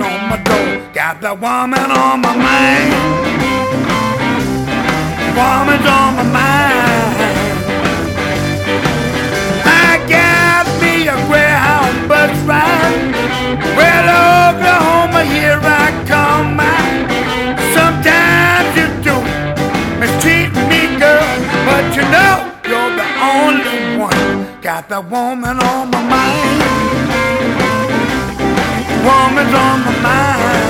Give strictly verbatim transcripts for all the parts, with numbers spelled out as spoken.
on my door. Got the woman on my mind. Woman's on my mind. I got me a Greyhound bus ride. Well, Oklahoma, here I come. I, sometimes you do mistreat me, girl, but you know you're the only one. Got the woman on my mind. Woman's on my mind.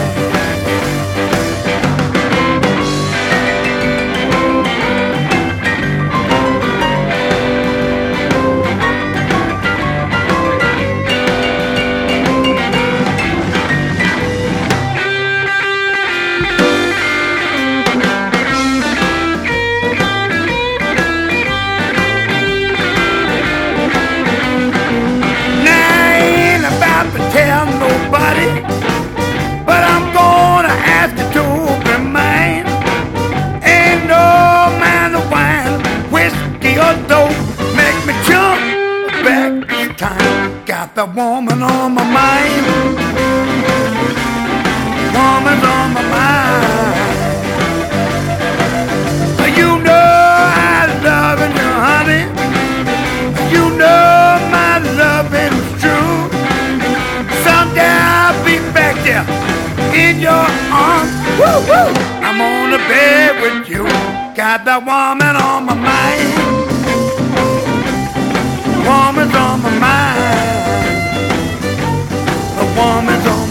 Tell nobody, but I'm gonna ask you to remain. Ain't no man of wine, whiskey or dope make me jump back this time. Got the woman on my mind. Woman's on my mind. You know I love you, honey. You know my loving's true. Someday I'll be back there in your arms. Woo, woo. I'm on the bed with you. Got that woman on my mind. Woman's on my mind. The woman's on my mind.